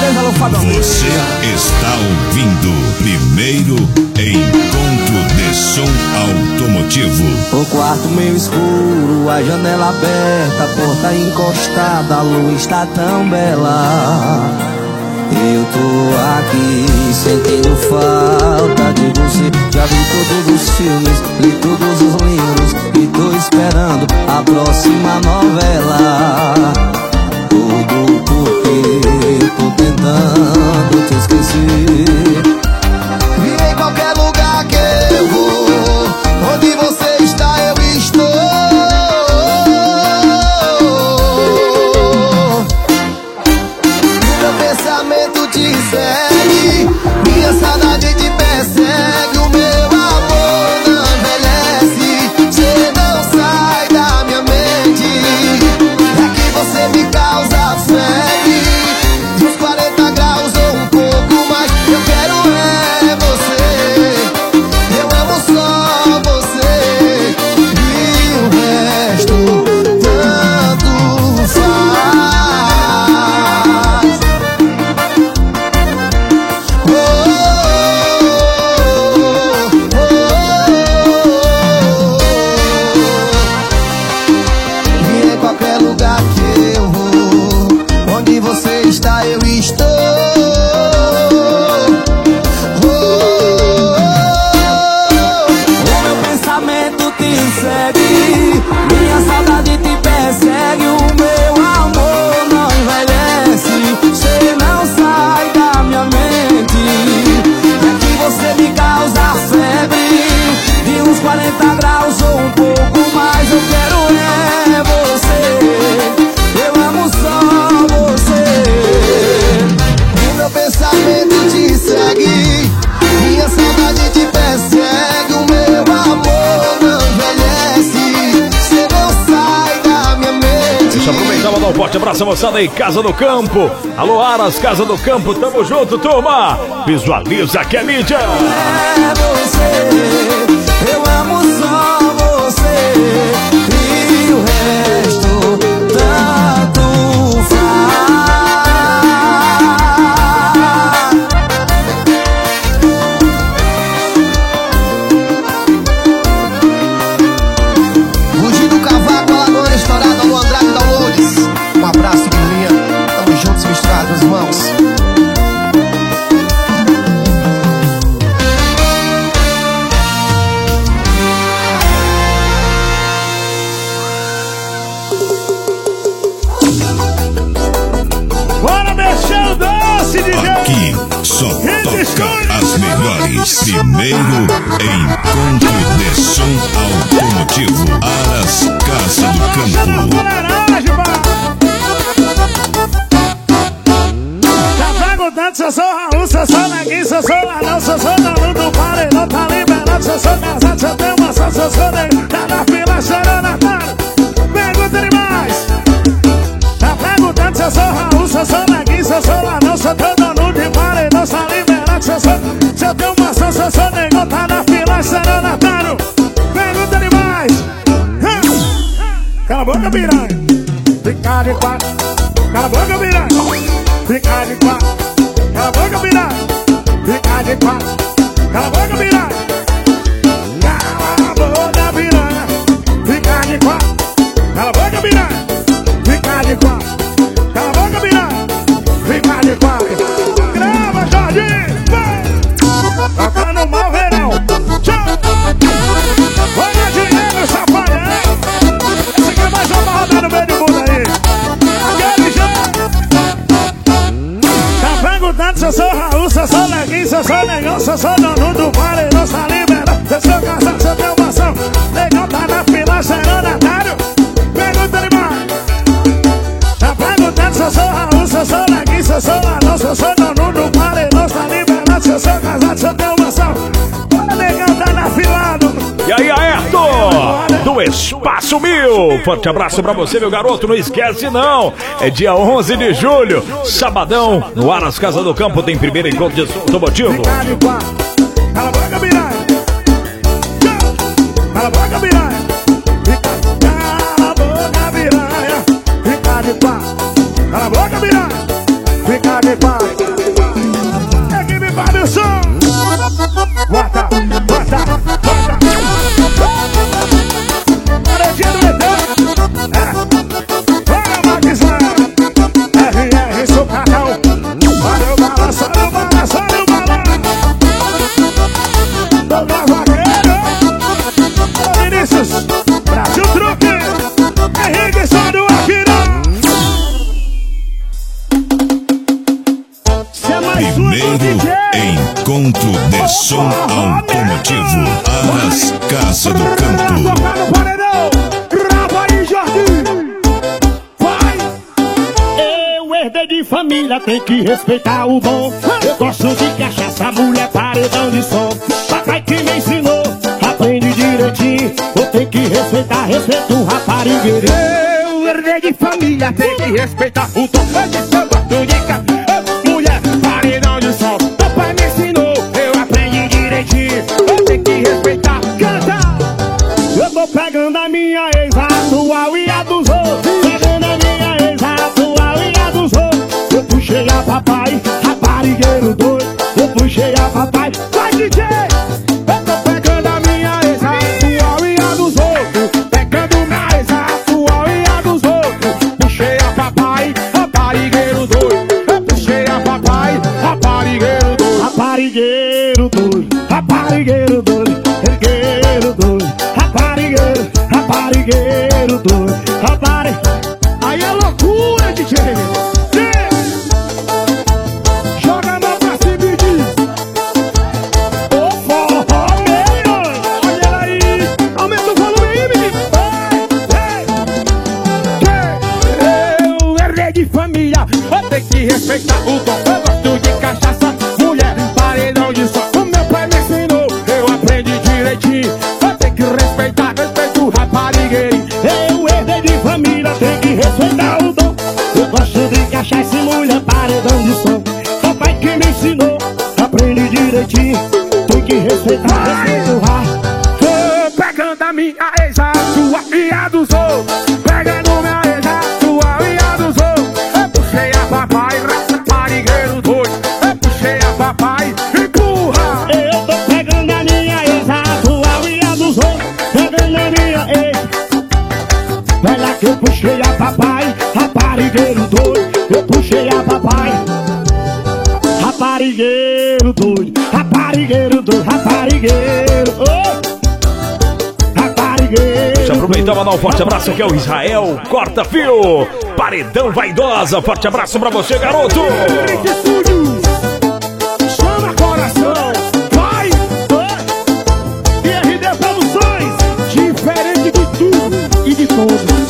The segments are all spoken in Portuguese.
beleza, alô, Fábio? Você está ouvindo Primeiro Encontro de Som Automotivo. O quarto meio escuro, a janela aberta, a porta encostada, a luz está tão bela. Eu tô aqui sentindo falta de você. Já vi todos os filmes, li todos os livros e tô esperando a próxima novela. Tudo porque tô tentando te esquecer. Vi em qualquer lugar que eu vou, onde você está eu estou. Meu pensamento te segue, minha saudade te persegue. O meu amor não envelhece, você não sai da minha mente. É que você me causa febre, dos 40 graus ou um pouco mais. Eu quero é você, eu amo só você, e o resto tanto faz. E em qualquer lugar que eu vou, onde você está eu estou. O meu pensamento te segue, minha saudade te persegue. O meu amor não envelhece, você não sai da minha mente. É que você me causa febre, de uns 40 graus ou um pouco mais. Eu quero é você, eu amo só você. O meu pensamento te segue, minha saudade te persegue. O meu amor não envelhece, você não sai da minha mente. Deixa eu aproveitar e mandar um forte abraço a moçada aí, Casa do Campo. Alô, Aras, Casa do Campo, tamo junto, turma. Visualiza que é mídia. É você, eu amo só você, e o resto tanto faz. Fugi do cavaco, Alagoa estourada, Alô Andrade, Downloads. Um abraço, Guilherme. Tamo juntos, misturados, irmãos. Bora mexer o doce, DJ. Aqui só toca as melhores. Primeiro Encontro de Som Automotivo. Aras, Casa do Campo. Tá perguntando se eu sou Raul, se eu sou Neguinho, se eu sou Lanão, se eu sou dono do paredão, tá liberado, se eu sou casado, se eu tenho uma só, se eu sou negro, tá na fila chorando a cara. Pergunta demais. Tá perguntando se eu sou Raul, se eu sou Neguinho, se eu sou Lanão, se eu tenho dono de paredão, tá liberado, se eu tenho uma só, se eu sou negro, tá na fila chorando a cara. Pergunta demais. Cala a boca, piranha. Fica de quatro. Cala a boca, piranha. Fica de quatro. Cala a boca, piranha. Fica de quatro. Cala a boca, piranha. Cala a boca, piranha. Fica de quatro. Cala a boca, piranha. Fica de quatro. Cala a boca, piranha. Fica de quatro. Grava, Jorginho. Vai. Tocando mal verão. Tchau. Olha dinheiro, safadão. Esse aqui é mais uma rodada no meio do mundo aí. Aquele jeito. Tá perguntando se eu sou Raul, se eu sou Neguinho, se eu sou negão, se eu sou dono do paredão, tá liberado. Se eu sou casado, se eu tenho uma ação, negão tá na fila, cheirando atalho. Pergunta demais. Tá perguntando se eu sou Raul, se eu sou Neguinho, se eu sou Lanão, se eu sou dono do paredão, tá liberado. Se eu sou casado, se eu tenho uma ação, o negão tá na fila. E aí, Ayrton, do Espaço Mil. Forte abraço pra você, meu garoto. Não esquece, não. É dia 11 de julho, sabadão, no Aras Casa do Campo. Tem primeiro encontro de som automotivo. Cala a boca, piranha. Cala a boca, piranha. Cala a boca, piranha. Fica de pá. Cala a boca, piranha. fica de paz. Equipe Fabioção. Bota, bota, bota. Paredinha do Leitão. Bora, Maquizão. RR, seu canal. Olha o balanço, olha o balanço, olha o balanço. Dona Vaqueiro. Ô, Vinícius. Brasil Truque. Henrique, só do Aquirão. Primeiro encontro de som automotivo Aras Casa do Campo. Eu herdei de família, tem que respeitar o dom. Eu gosto de cachaça, mulher, paredão de som. Papai que me ensinou, aprende direitinho. Eu tenho que respeitar, respeito o raparigueiro. Eu herdei de família, tem que respeitar o dom. Eu gosto de cachaça, mulher, paredão de som. Papai me ensinou, eu aprendi direitinho. Eu tenho que respeitar, canta. Eu tô pegando a minha ex-atual e a dos outros. Pegando a minha ex-atual e a dos outros. Eu puxei a papai, raparigueiro doido. Eu puxei a papai, vai DJ. Eu tô pegando a minha ex-atual e a dos outros. Pegando minha ex-atual e a dos outros. Puxei a papai, raparigueiro doido. Eu puxei a papai, raparigueiro doido. Raparigueiro doido, raparigueiro doido. Ergueiro doido, raparigueiro, raparigueiro doido. Aí é loucura, DJ. Joga a mão pra cima e diz: ô forró meu. Olha aí, aumenta o volume aí, menino. Eu herdei de família, eu tenho que respeitar o dom. Eu gosto de cachaça, mulher, paredão de som. O meu pai me ensinou, eu aprendi direitinho. Eu tenho que respeitar, respeito o raparigueirinho. Eu herdei de família, tenho que respeitar o dom. Eu gosto de cachaça e mulher, paredão de som. Papai que me ensinou, aprendi direitinho. Tem que respeitar, respeito o raparigueirinho. Tô pegando a minha ex-atual e a dos outros. Pegando minha ex-atual e a dos outros. Eu puxei a papai, raparigueiro doido. Eu puxei a papai, empurra. Eu tô pegando a minha ex-atual e a dos outros. Pegando a minha ex. Vai lá que eu puxei a papai, raparigueiro doido. Eu puxei a papai, raparigueiro doido. Raparigueiro doido, raparigueiro. Oh! Raparigueiro. Deixa eu aproveitar e mandar um forte abraço aqui ao Israel Corta Fio, Paredão Vaidosa. Forte abraço pra você, garoto. Chama coração, vai! E RD Produções, diferente de tudo e de todos.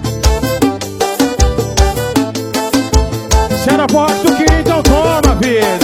Se era forte do que então toma, filho.